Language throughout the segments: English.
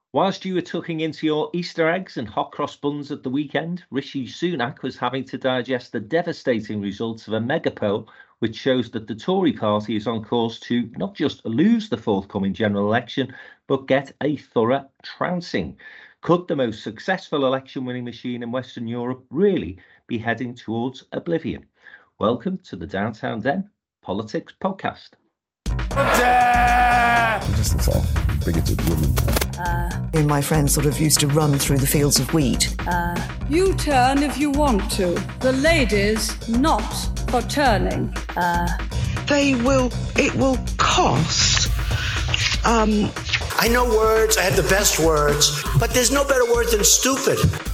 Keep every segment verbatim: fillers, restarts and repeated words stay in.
Whilst you were tucking into your Easter eggs and hot cross buns at the weekend, Rishi Sunak was having to digest the devastating results of a mega poll, which shows that the Tory party is on course to not just lose the forthcoming general election, but get a thorough trouncing. Could the most successful election winning machine in Western Europe really be heading towards oblivion? Welcome to the Downtown Den Politics Podcast. She just looks like a bigoted woman. Uh, Me and my friends sort of used to run through the fields of wheat. Uh, you turn if you want to. The ladies not for turning. Uh, they will, it will cost. Um, I know words, I have the best words, but there's no better word than stupid.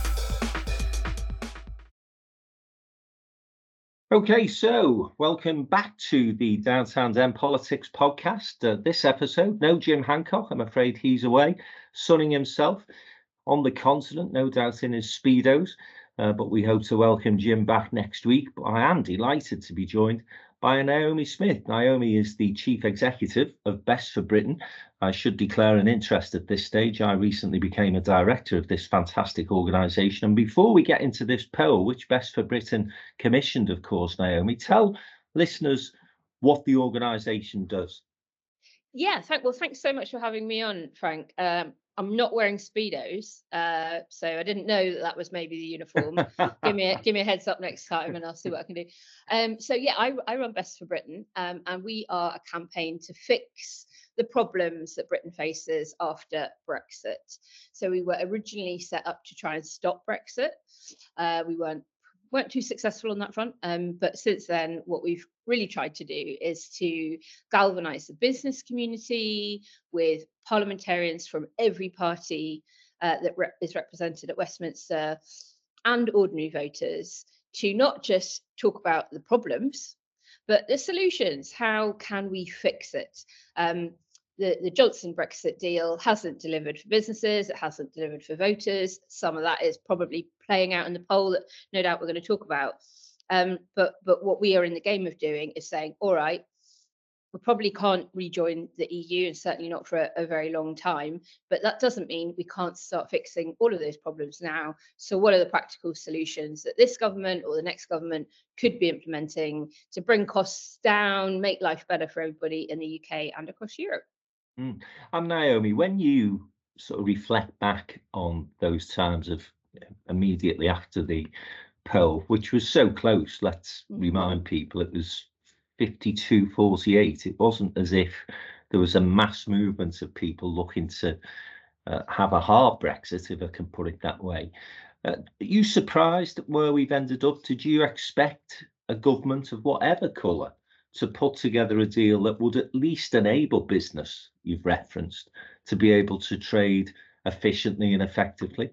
Okay, so welcome back to the Downtown Den Politics Podcast. Uh, this episode, no Jim Hancock. I'm afraid he's away, sunning himself on the continent, no doubt in his Speedos. Uh, but we hope to welcome Jim back next week. But I am delighted to be joined by Naomi Smith. Naomi is the Chief Executive of Best for Britain. I should declare an interest at this stage. I recently became a director of this fantastic organisation. And before we get into this poll, which Best for Britain commissioned, of course, Naomi, tell listeners what the organisation does. Yeah, thank, well, thanks so much for having me on, Frank. Um, I'm not wearing Speedos, uh, so I didn't know that that was maybe the uniform. give me a, give me a heads up next time and I'll see what I can do. Um, so yeah, I, I run Best for Britain, um, and we are a campaign to fix the problems that Britain faces after Brexit. So we were originally set up to try and stop Brexit. Uh, we weren't weren't too successful on that front, um, but since then, what we've really tried to do is to galvanise the business community with parliamentarians from every party uh, that rep- is represented at Westminster and ordinary voters to not just talk about the problems, but the solutions. How can we fix it? Um, The, the Johnson Brexit deal hasn't delivered for businesses, it hasn't delivered for voters. Some of that is probably playing out in the poll that no doubt we're going to talk about. Um, but but what we are in the game of doing is saying, all right, we probably can't rejoin the E U, and certainly not for a, a very long time. But that doesn't mean we can't start fixing all of those problems now. So what are the practical solutions that this government or the next government could be implementing to bring costs down, make life better for everybody in the U K and across Europe? Mm. And Naomi, when you sort of reflect back on those times of immediately after the poll, which was so close, let's mm-hmm. remind people, it was fifty-two forty-eight. It wasn't as if there was a mass movement of people looking to uh, have a hard Brexit, if I can put it that way. Uh, are you surprised at where we've ended up? Did you expect a government of whatever colour to put together a deal that would at least enable business, you've referenced, to be able to trade efficiently and effectively?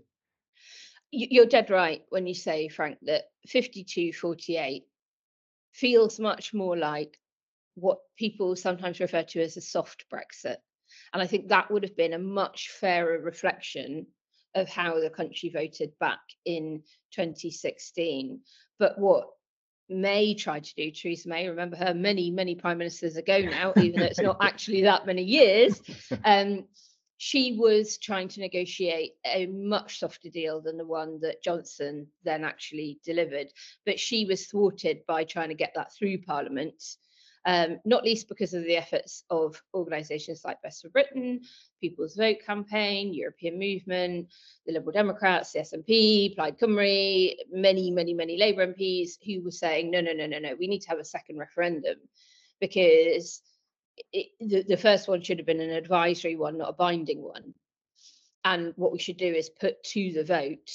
You're dead right when you say, Frank, that fifty-two forty-eight feels much more like what people sometimes refer to as a soft Brexit. And I think that would have been a much fairer reflection of how the country voted back in twenty sixteen. But what May tried to do, Theresa May, remember her many, many prime ministers ago now, even though it's not actually that many years, um, she was trying to negotiate a much softer deal than the one that Johnson then actually delivered. But she was thwarted by trying to get that through Parliament, um, not least because of the efforts of organisations like Best for Britain, People's Vote Campaign, European Movement, the Liberal Democrats, the S N P, Plaid Cymru, many, many, many Labour M Ps who were saying, no, no, no, no, no, we need to have a second referendum because it, the, the first one should have been an advisory one, not a binding one. And what we should do is put to the vote,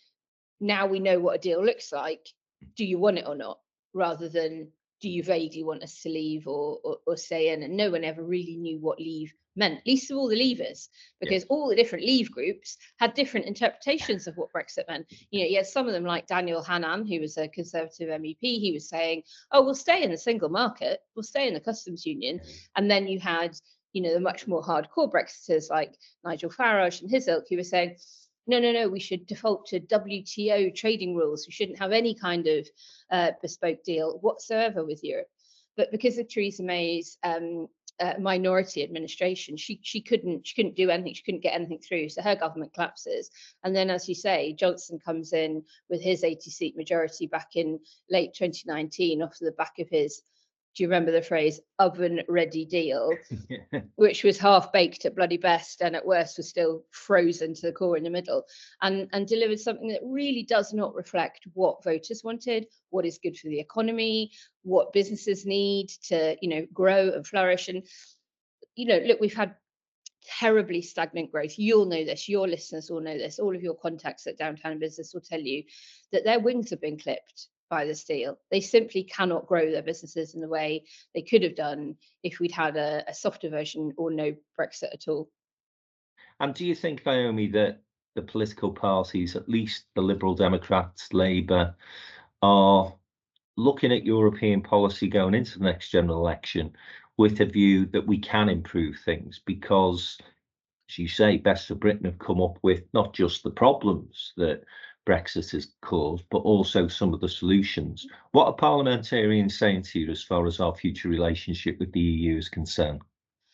now we know what a deal looks like, do you want it or not? Rather than, do you vaguely want us to leave or, or, or stay in? And no one ever really knew what leave meant, least of all the leavers, because yes. all the different leave groups had different interpretations of what Brexit meant. You know, you had some of them like Daniel Hannan, who was a Conservative M E P, he was saying, oh, we'll stay in the single market, we'll stay in the customs union. And then you had, you know, the much more hardcore Brexiters like Nigel Farage and his ilk, who were saying, no, no, no, we should default to W T O trading rules. We shouldn't have any kind of uh, bespoke deal whatsoever with Europe. But because of Theresa May's um, uh, minority administration. She she couldn't she couldn't do anything. She couldn't get anything through. So her government collapses. And then, as you say, Johnson comes in with his eighty seat majority back in late twenty nineteen off the back of his, do you remember the phrase, oven ready deal, which was half baked at bloody best and at worst was still frozen to the core in the middle, and, and delivered something that really does not reflect what voters wanted, what is good for the economy, what businesses need to, you know, grow and flourish. And, you know, look, we've had terribly stagnant growth. You'll know this, your listeners will know this, all of your contacts at Downtown Business will tell you that their wings have been clipped by this deal. They simply cannot grow their businesses in the way they could have done if we'd had a, a softer version or no Brexit at all. And do you think, Naomi, that the political parties, at least the Liberal Democrats, Labour, are looking at European policy going into the next general election with a view that we can improve things? Because, as you say, Best for Britain have come up with not just the problems that Brexit has caused, but also some of the solutions. What are parliamentarians saying to you as far as our future relationship with the E U is concerned?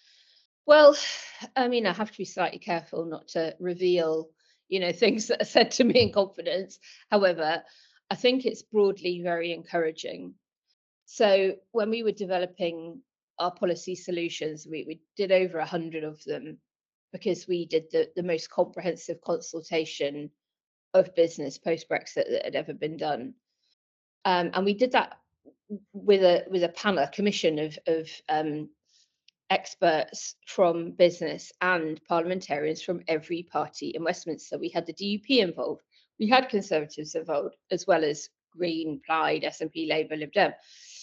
Well, I mean, I have to be slightly careful not to reveal, you know, things that are said to me in confidence. However, I think it's broadly very encouraging. So when we were developing our policy solutions, we, we did over a hundred of them because we did the, the most comprehensive consultation of business post-Brexit that had ever been done. Um, and we did that with a with a panel, a commission of, of um, experts from business and parliamentarians from every party in Westminster. We had the D U P involved, we had Conservatives involved, as well as Green, Plaid, S N P, Labour, Lib Dem.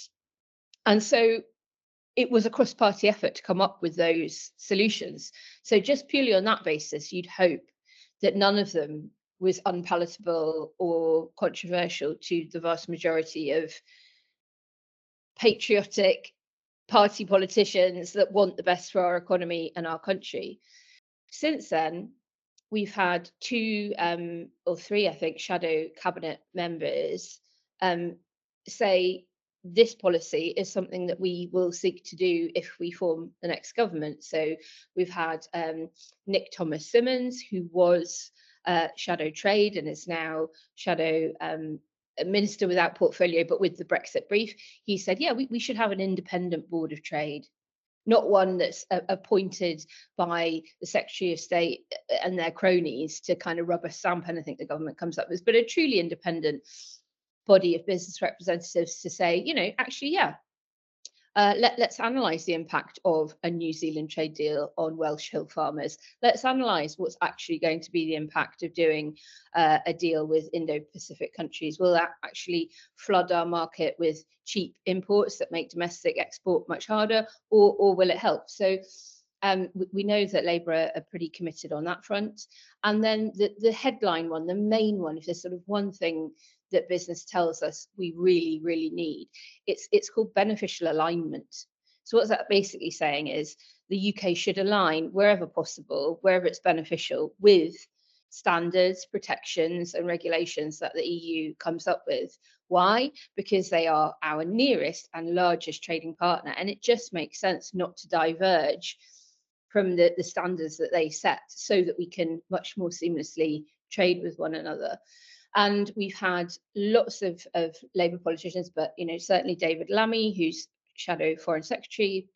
And so it was a cross-party effort to come up with those solutions. So just purely on that basis, you'd hope that none of them was unpalatable or controversial to the vast majority of patriotic party politicians that want the best for our economy and our country. Since then, we've had two um, or three, I think, shadow cabinet members um, say this policy is something that we will seek to do if we form the next government. So we've had um, Nick Thomas Symonds, who was uh, shadow trade and is now shadow um, minister without portfolio, but with the Brexit brief. He said, yeah, we, we should have an independent board of trade, not one that's uh, appointed by the Secretary of State and their cronies to kind of rubber stamp anything the government comes up with, but a truly independent body of business representatives to say, you know, actually, yeah, uh, let, let's analyse the impact of a New Zealand trade deal on Welsh hill farmers. Let's analyse what's actually going to be the impact of doing uh, a deal with Indo-Pacific countries. Will that actually flood our market with cheap imports that make domestic export much harder, or, or will it help? So um, we know that Labour are, are pretty committed on that front. And then the, the headline one, the main one, if there's sort of one thing that business tells us we really, really need, it's it's called beneficial alignment. So what's that basically saying is the U K should align wherever possible, wherever it's beneficial, with standards, protections and regulations that the E U comes up with. Why? Because they are our nearest and largest trading partner, and it just makes sense not to diverge from the, the standards that they set so that we can much more seamlessly trade with one another. And we've had lots of, of Labour politicians, but you know, certainly David Lammy, who's Shadow Foreign Secretary,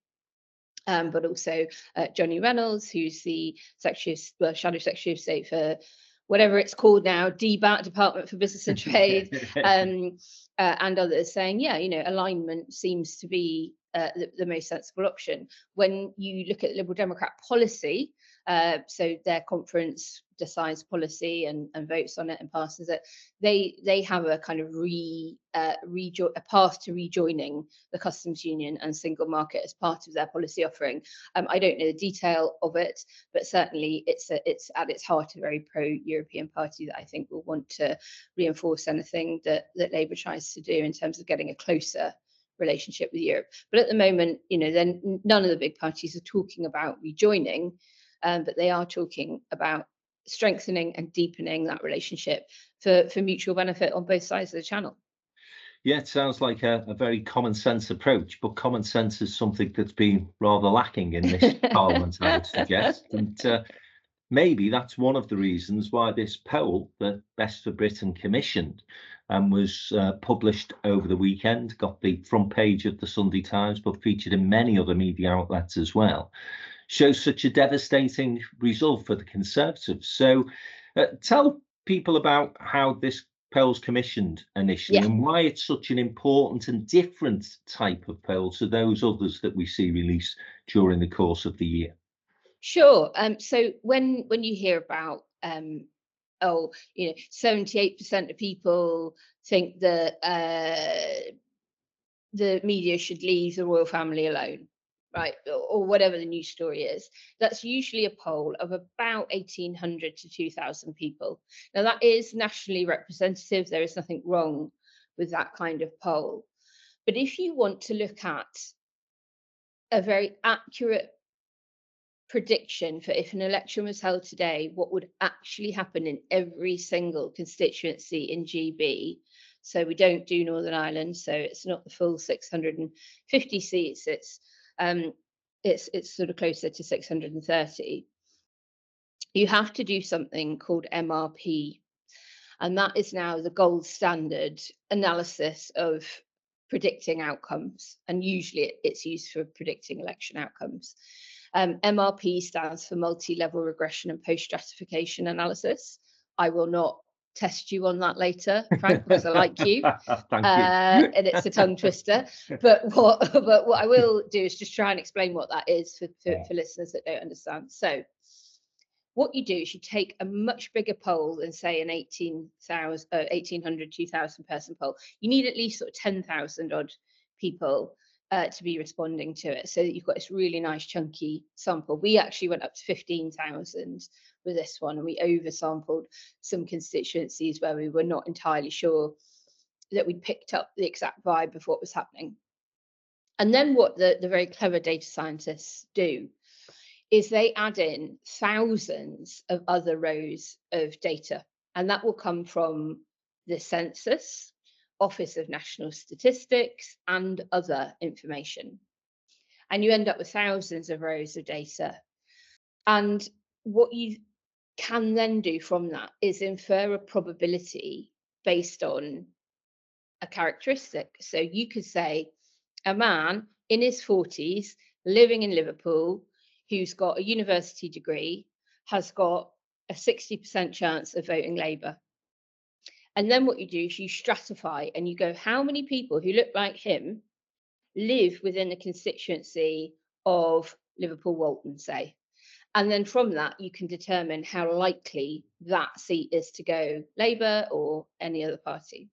um, but also uh, Johnny Reynolds, who's the Secretary of, well, Shadow Secretary of State for whatever it's called now, D B A T, Department for Business and Trade, um, uh, and others saying, yeah, you know, alignment seems to be uh, the, the most sensible option. When you look at Liberal Democrat policy, uh, so their conference decides policy and, and votes on it and passes it, they they have a kind of re, uh, rejo- a path to rejoining the customs union and single market as part of their policy offering. Um, I don't know the detail of it, but certainly it's a, it's at its heart a very pro-European party that I think will want to reinforce anything that, that Labour tries to do in terms of getting a closer relationship with Europe. But at the moment, you know, then none of the big parties are talking about rejoining, um, but they are talking about strengthening and deepening that relationship for, for mutual benefit on both sides of the channel. Yeah, it sounds like a, a very common sense approach, but common sense is something that's been rather lacking in this Parliament, I would suggest. And uh, maybe that's one of the reasons why this poll that Best for Britain commissioned and was uh, published over the weekend, got the front page of the Sunday Times, but featured in many other media outlets as well, shows such a devastating result for the Conservatives. So uh, tell people about how this poll's commissioned initially, Yeah. and why it's such an important and different type of poll to those others that we see released during the course of the year. Sure. Um, so when when you hear about um, oh, you know, seventy-eight percent of people think that uh, the media should leave the royal family alone, right, or, or whatever the news story is, that's usually a poll of about eighteen hundred to two thousand people. Now that is nationally representative. There is nothing wrong with that kind of poll. But if you want to look at a very accurate prediction for if an election was held today, what would actually happen in every single constituency in G B. So we don't do Northern Ireland, so it's not the full six hundred fifty seats. It's um, it's it's sort of closer to six hundred thirty. You have to do something called M R P, and that is now the gold standard analysis of predicting outcomes, and usually it's used for predicting election outcomes. Um, M R P stands for multi-level regression and post-stratification analysis. I will not test you on that later, Frank, because I like you. Thank uh, you. and it's a tongue twister. But what but what I will do is just try and explain what that is for, for, for listeners that don't understand. So what you do is you take a much bigger poll than, say, an eighteen thousand, uh, eighteen hundred, two thousand person poll. You need at least sort of ten thousand odd people uh, to be responding to it, so that you've got this really nice chunky sample. We actually went up to fifteen thousand with this one, and we oversampled some constituencies where we were not entirely sure that we'd picked up the exact vibe of what was happening. And then what the, the very clever data scientists do is they add in thousands of other rows of data, and that will come from the census, Office of National Statistics, and other information. And you end up with thousands of rows of data. And what you can then do from that is infer a probability based on a characteristic. So you could say a man in his forties living in Liverpool who's got a university degree has got a sixty percent chance of voting Labour. And then what you do is you stratify and you go, how many people who look like him live within the constituency of Liverpool Walton, say? And then from that, you can determine how likely that seat is to go Labour or any other party.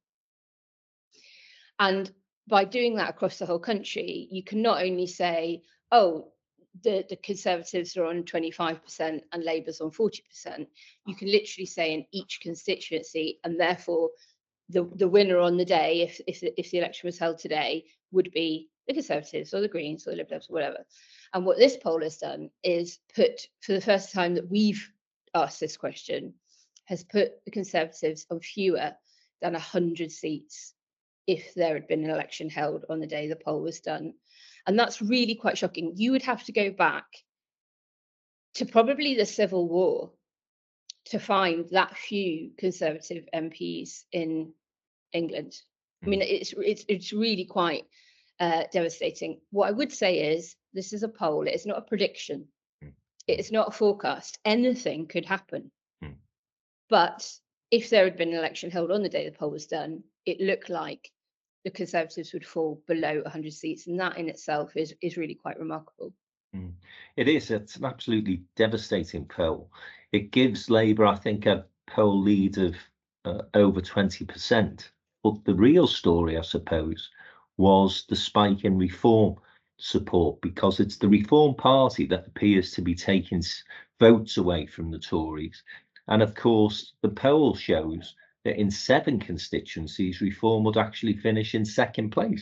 And by doing that across the whole country, you can not only say, oh, the, the Conservatives are on twenty-five percent and Labour's on forty percent. You can literally say in each constituency, and therefore the, the winner on the day, if, if, if the election was held today, would be the Conservatives or the Greens or the Lib Dems or whatever. And what this poll has done is put, for the first time that we've asked this question, has put the Conservatives on fewer than one hundred seats if there had been an election held on the day the poll was done. And that's really quite shocking. You would have to go back to probably the Civil War to find that few Conservative M Ps in England. I mean, it's it's it's really quite uh, devastating. What I would say is this is a poll. It's not a prediction. It's not a forecast. Anything could happen. Mm. But if there had been an election held on the day the poll was done, it looked like the Conservatives would fall below one hundred seats, and that in itself is is really quite remarkable. Mm. It is. It's an absolutely devastating poll. It gives Labour, I think, a poll lead of uh, over twenty percent. But the real story, I suppose, was the spike in Reform support, because it's the Reform Party that appears to be taking votes away from the Tories. And of course, the poll shows that in seven constituencies, Reform would actually finish in second place.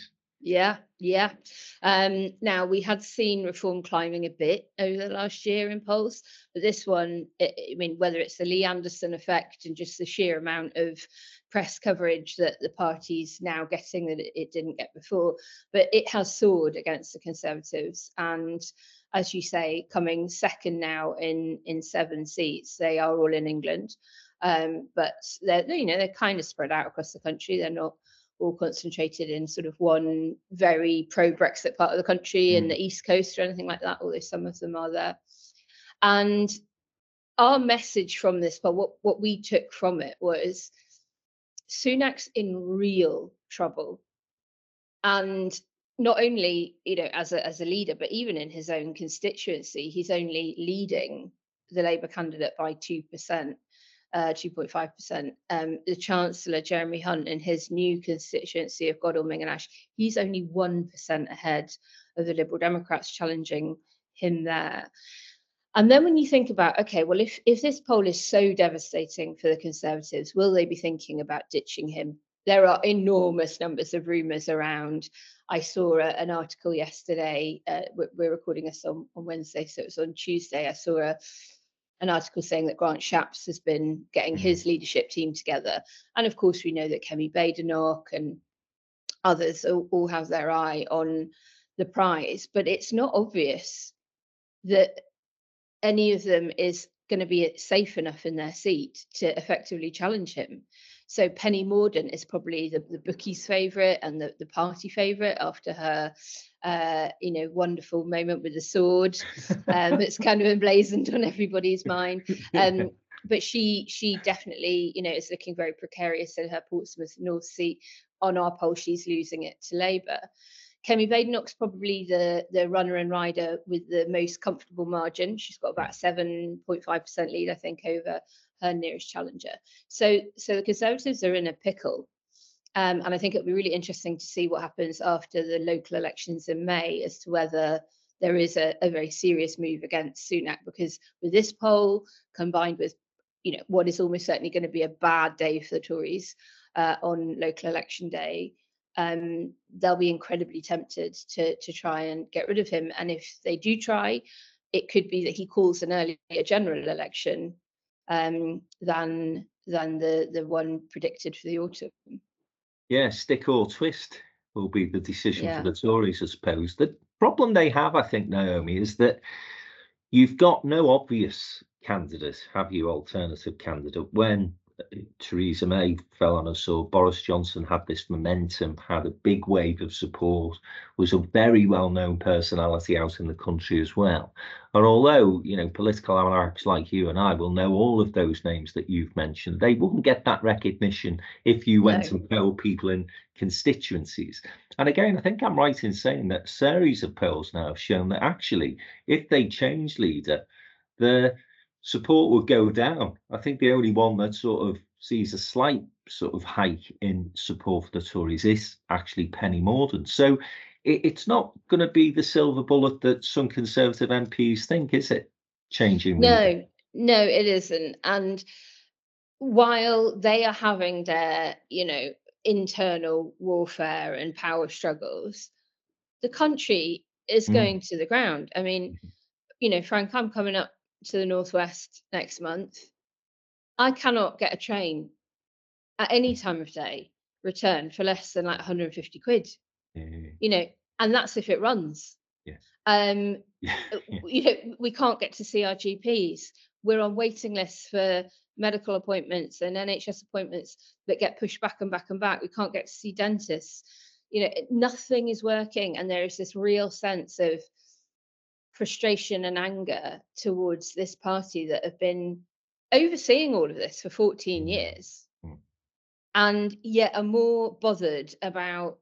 Yeah, yeah. Um, now, we had seen Reform climbing a bit over the last year in polls, but this one, I I mean, whether it's the Lee Anderson effect and just the sheer amount of press coverage that the party's now getting that it, it didn't get before, but it has soared against the Conservatives. And as you say, coming second now in in seven seats, they are all in England. Um, but they're, you know, they're kind of spread out across the country. They're not all concentrated in sort of one very pro-Brexit part of the country mm. in the East Coast or anything like that, although some of them are there. And our message from this, but what, what we took from it was Sunak's in real trouble. And not only, you know, as a, as a leader, but even in his own constituency, he's only leading the Labour candidate by two percent. Uh, two point five percent. Um, the Chancellor, Jeremy Hunt, in his new constituency of Godalming and Ash, he's only one percent ahead of the Liberal Democrats challenging him there. And then when you think about, OK, well, if, if this poll is so devastating for the Conservatives, will they be thinking about ditching him? There are enormous numbers of rumours around. I saw a, an article yesterday. Uh, we're, we're recording this on, on Wednesday, so it was on Tuesday. I saw a an article saying that Grant Shapps has been getting his leadership team together. And of course, we know that Kemi Badenoch and others all, all have their eye on the prize, but it's not obvious that any of them is going to be safe enough in their seat to effectively challenge him. So Penny Mordaunt is probably the, the bookies' favourite and the, the party favourite after her, uh, you know, wonderful moment with the sword um, that's kind of emblazoned on everybody's mind. Um, but she she definitely, you know, is looking very precarious in her Portsmouth North seat. On our poll, she's losing it to Labour. Kemi Badenoch's probably the, the runner and rider with the most comfortable margin. She's got about seven point five percent lead, I think, over her nearest challenger. So, so the Conservatives are in a pickle. Um, and I think it'll be really interesting to see what happens after the local elections in May as to whether there is a, a very serious move against Sunak, because with this poll combined with, you know, what is almost certainly going to be a bad day for the Tories uh, on local election day, um, they'll be incredibly tempted to, to try and get rid of him. And if they do try, it could be that he calls an earlier general election um, than than the, the one predicted for the autumn. Yeah, stick or twist will be the decision Yeah. for the Tories, I suppose. The problem they have, I think, Naomi, is that you've got no obvious candidate, have you, alternative candidate, when Theresa May fell on her sword. Boris Johnson had this momentum, had a big wave of support, was a very well-known personality out in the country as well. And although, you know, political almanacs like you and I will know all of those names that you've mentioned, they wouldn't get that recognition if you went No. and polled people in constituencies. And again, I think I'm right in saying that a series of polls now have shown that actually, if they change leader, the support would go down. I think the only one that sort of sees a slight sort of hike in support for the Tories is actually Penny Mordaunt. So it, it's not going to be the silver bullet that some Conservative M Ps think, is it? Changing. No, no, it isn't. And while they are having their, you know, internal warfare and power struggles, the country is Mm. going to the ground. I mean, you know, Frank, I'm coming up to the Northwest next month. I cannot get a train at any time of day return for less than like one hundred fifty quid, Yeah. you know, and that's if it runs. Yes. Um, Yeah. you know, we can't get to see our G Ps. We're on waiting lists for medical appointments and N H S appointments that get pushed back and back and back. We can't get to see dentists. You know, nothing is working, and there is this real sense of frustration and anger towards this party that have been overseeing all of this for fourteen years, Mm. and yet are more bothered about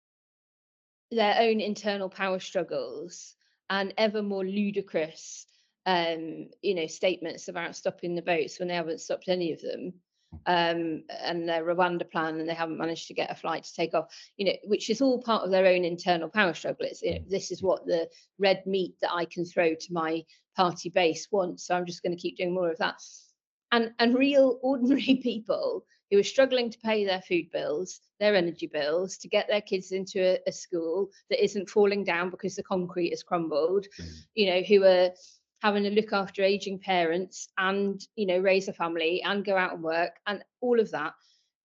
their own internal power struggles and ever more ludicrous um you know statements about stopping the boats when they haven't stopped any of them, um and their Rwanda plan, and they haven't managed to get a flight to take off, you know which is all part of their own internal power struggle. It's, you know, this is what the red meat that I can throw to my party base wants, so I'm just going to keep doing more of that. And and real ordinary people who who are struggling to pay their food bills, their energy bills, to get their kids into a, a school that isn't falling down because the concrete has crumbled, mm. you know, who are having to look after aging parents and, you know, raise a family and go out and work and all of that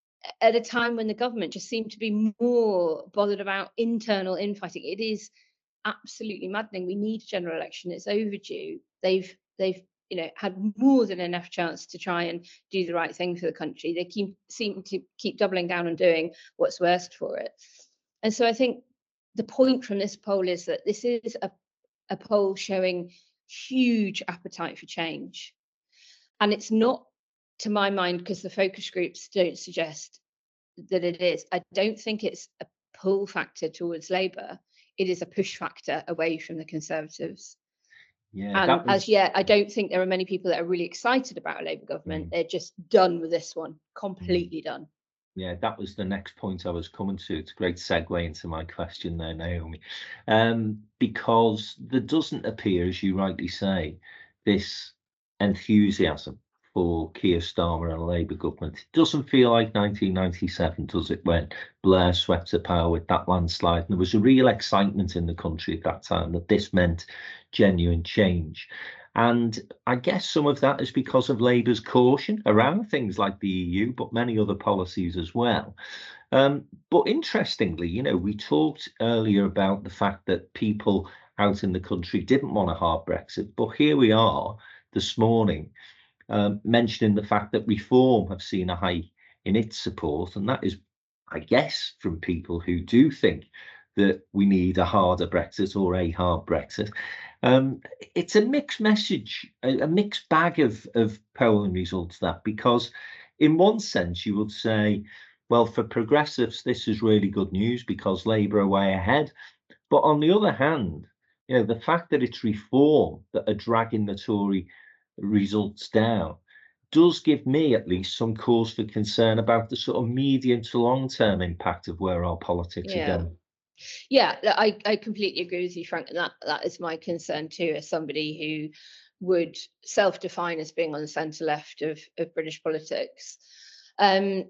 at a time when the government just seemed to be more bothered about internal infighting. It is absolutely maddening. We need a general election. It's overdue. They've they've you know had more than enough chance to try and do the right thing for the country. They keep seem to keep doubling down on doing what's worst for it. And so I think the point from this poll is that this is a, a poll showing huge appetite for change. And it's not, to my mind, because the focus groups don't suggest that it is. I don't think it's a pull factor towards Labour. It is a push factor away from the Conservatives. Yeah, and was... as yet, I don't think there are many people that are really excited about a Labour government. Mm. They're just done with this one, completely mm. done. Yeah, that was the next point I was coming to. It's a great segue into my question there, Naomi, um, because there doesn't appear, as you rightly say, this enthusiasm for Keir Starmer and a Labour government. It doesn't feel like nineteen ninety-seven, does it, when Blair swept to power with that landslide? And there was a real excitement in the country at that time that this meant genuine change. And I guess some of that is because of Labour's caution around things like the E U, but many other policies as well. Um, but interestingly, you know, we talked earlier about the fact that people out in the country didn't want a hard Brexit, but here we are this morning um, mentioning the fact that Reform have seen a hike in its support, and that is, I guess, from people who do think that we need a harder Brexit or a hard Brexit. Um, it's a mixed message, a, a mixed bag of, of polling results, that, because in one sense you would say, well, for progressives, this is really good news because Labour are way ahead. But on the other hand, you know, the fact that it's Reform that are dragging the Tory results down does give me at least some cause for concern about the sort of medium to long term impact of where our politics yeah. are going. Yeah, I, I completely agree with you, Frank, and that, that is my concern too, as somebody who would self-define as being on the centre left of, of British politics. Um,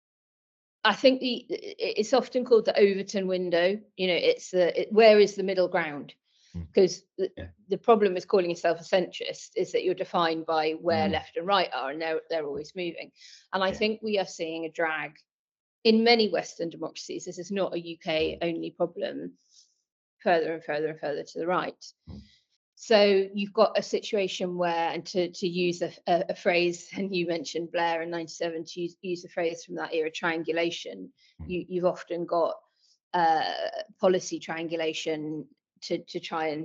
I think the it's often called the Overton window. You know, it's the it, where is the middle ground? Because mm. the, yeah. the problem with calling yourself a centrist is that you're defined by where mm. left and right are, and they're they're always moving. And I yeah. think we are seeing a drag in many Western democracies. This is not a U K only problem, further and further and further to the right. Mm. So you've got a situation where, and to, to use a, a, a phrase, and you mentioned Blair in ninety-seven, to use, use a phrase from that era, triangulation, mm. you, you've often got uh, policy triangulation to, to try and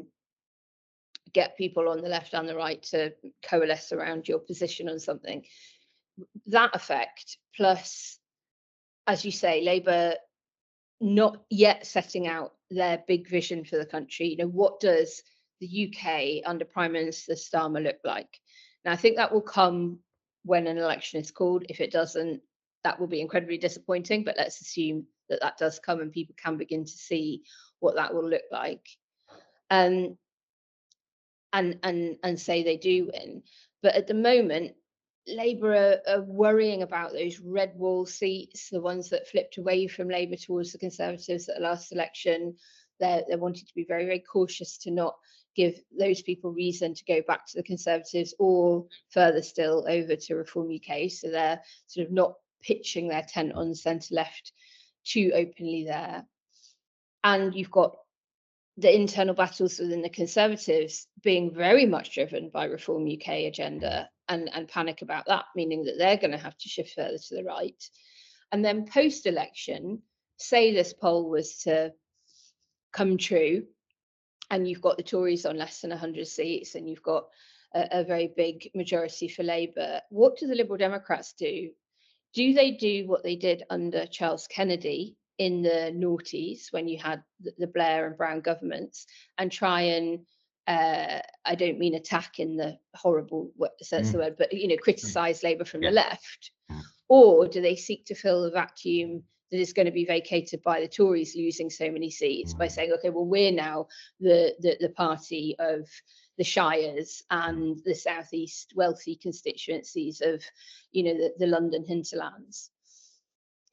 get people on the left and the right to coalesce around your position on something. That effect, plus, as you say, Labour not yet setting out their big vision for the country. You know, what does the U K under Prime Minister Starmer look like? Now, I think that will come when an election is called. If it doesn't, that will be incredibly disappointing, but let's assume that that does come and people can begin to see what that will look like. Um, and, and, and say they do win. But at the moment, Labour are, are worrying about those red wall seats, the ones that flipped away from Labour towards the Conservatives at the last election. They're, they're wanting to be very, very cautious to not give those people reason to go back to the Conservatives or further still over to Reform U K. So they're sort of not pitching their tent on centre left too openly there. And you've got the internal battles within the Conservatives being very much driven by Reform U K agenda and, and panic about that, meaning that they're going to have to shift further to the right. And then post-election, say this poll was to come true, and you've got the Tories on less than one hundred seats, and you've got a, a very big majority for Labour, what do the Liberal Democrats do? Do they do what they did under Charles Kennedy in the noughties, when you had the, the Blair and Brown governments, and try and, uh, I don't mean attack in the horrible sense mm. of the word, but, you know, criticise mm. Labour from yeah. the left? Mm. Or do they seek to fill the vacuum that is going to be vacated by the Tories losing so many seats mm. by saying, okay, well, we're now the, the, the party of the shires and the southeast wealthy constituencies of, you know, the, the London hinterlands?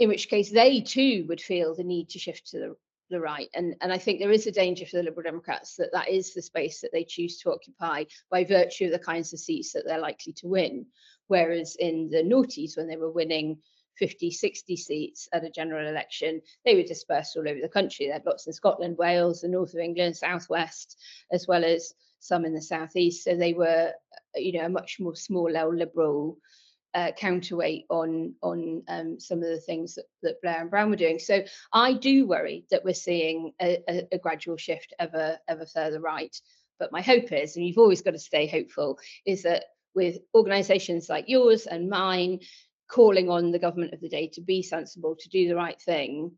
in which case they too would feel the need to shift to the, the right. And, and I think there is a danger for the Liberal Democrats that that is the space that they choose to occupy by virtue of the kinds of seats that they're likely to win. Whereas in the noughties, when they were winning fifty, sixty seats at a general election, they were dispersed all over the country. They had lots in Scotland, Wales, the north of England, southwest, as well as some in the southeast. So they were, you know, a much more small L liberal uh, counterweight on on um, some of the things that, that Blair and Brown were doing. So I do worry that we're seeing a, a, a gradual shift ever ever further right. But my hope is, and you've always got to stay hopeful, is that with organisations like yours and mine calling on the government of the day to be sensible, to do the right thing,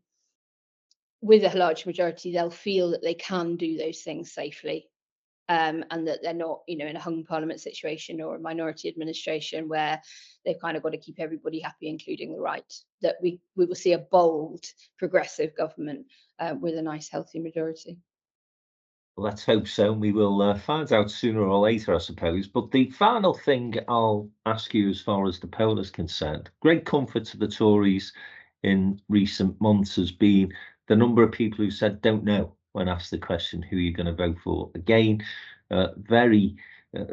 with a large majority, they'll feel that they can do those things safely, um, and that they're not, you know, in a hung parliament situation or a minority administration where they've kind of got to keep everybody happy, including the right. That we we will see a bold, progressive government uh, with a nice, healthy majority. Let's hope so. We will uh, find out sooner or later, I suppose. But the final thing I'll ask you as far as the poll is concerned, great comfort to the Tories in recent months has been the number of people who said don't know when asked the question, who are you going to vote for? Again, uh, very uh,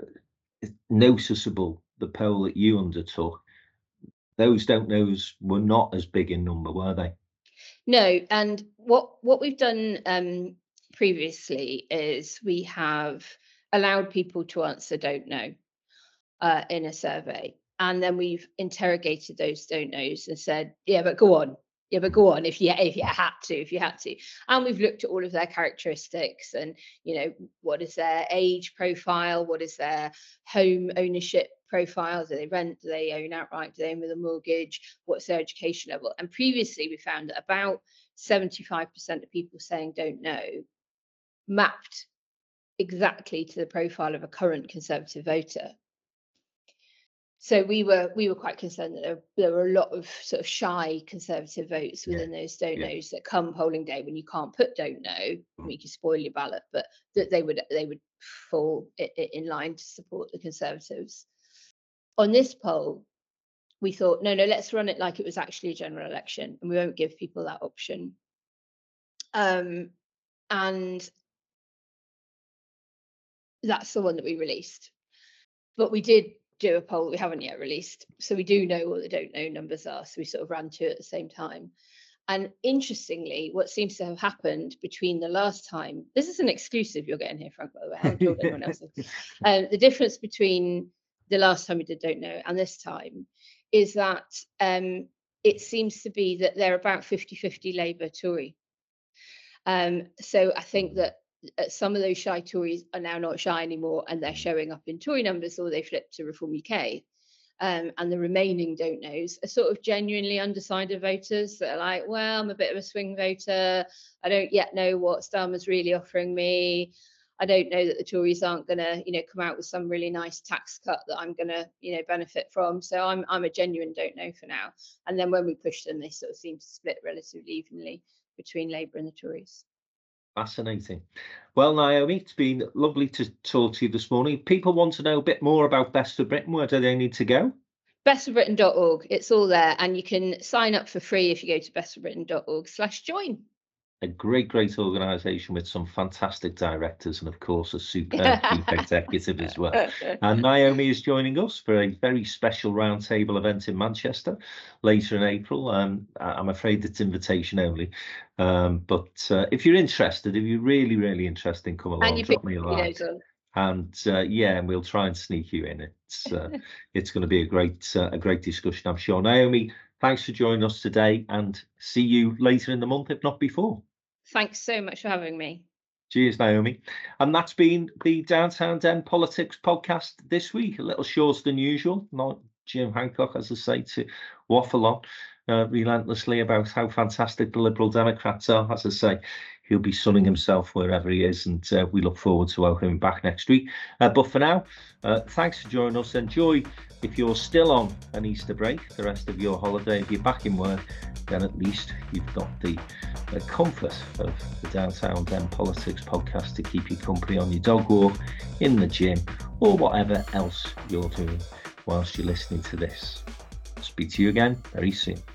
noticeable, the poll that you undertook. Those don't knows were not as big in number, were they? No, and what, what we've done um, previously is we have allowed people to answer don't know uh, in a survey, and then we've interrogated those don't knows and said, yeah, but go on, yeah, but go on if you if you had to, if you had to, and we've looked at all of their characteristics and, you know, what is their age profile, what is their home ownership profile, do they rent, do they own outright, do they own with a mortgage, what's their education level. And previously we found that about seventy-five percent of people saying don't know mapped exactly to the profile of a current Conservative voter. So we were we were quite concerned that there, there were a lot of sort of shy Conservative votes within yeah. those don't yeah. knows that come polling day when you can't put don't know, mm. we could spoil your ballot, but that they would they would fall in, in line to support the Conservatives. On this poll, we thought, no, no, let's run it like it was actually a general election, and we won't give people that option. Um, and that's the one that we released. But we did do a poll we haven't yet released, so we do know what the don't know numbers are, so we sort of ran two at the same time. And interestingly, what seems to have happened between the last time, this is an exclusive you're getting here, Frank, by the way, I haven't told anyone else. Um, the difference between the last time we did don't know and this time is that um, it seems to be that they're about fifty fifty Labour Tory. Um, so I think that some of those shy Tories are now not shy anymore, and they're showing up in Tory numbers, or they flipped to Reform U K. Um, and the remaining don't knows are sort of genuinely undecided voters that are like, well, I'm a bit of a swing voter. I don't yet know what Starmer's really offering me. I don't know that the Tories aren't going to, you know, come out with some really nice tax cut that I'm going to, you know, benefit from. So I'm I'm a genuine don't know for now. And then when we push them, they sort of seem to split relatively evenly between Labour and the Tories. Fascinating. Well, Naomi, it's been lovely to talk to you this morning. If people want to know a bit more about Best of Britain, where do they need to go? best of britain dot org. It's all there, and you can sign up for free if you go to best of britain dot org slash join. A great, great organisation with some fantastic directors and, of course, a superb chief executive as well. And Naomi is joining us for a very special roundtable event in Manchester later in April. Um, I'm afraid it's invitation only. Um, but uh, if you're interested, if you're really, really interested in coming along, drop me a line. And uh, yeah, and we'll try and sneak you in. It's uh, it's going to be a great, uh, a great discussion, I'm sure. Naomi, thanks for joining us today, and see you later in the month, if not before. Thanks so much for having me. Cheers, Naomi. And that's been the Downtown Den Politics podcast this week. A little shorter than usual. Not Jim Hancock, as I say, to waffle on uh, relentlessly about how fantastic the Liberal Democrats are. As I say, he'll be sunning himself wherever he is, and uh, we look forward to welcoming him back next week. Uh, but for now, uh, thanks for joining us. Enjoy, if you're still on an Easter break, the rest of your holiday. If you're back in work, then at least you've got the uh, comfort of the Downtown Den Politics podcast to keep you company on your dog walk, in the gym, or whatever else you're doing whilst you're listening to this. Speak to you again very soon.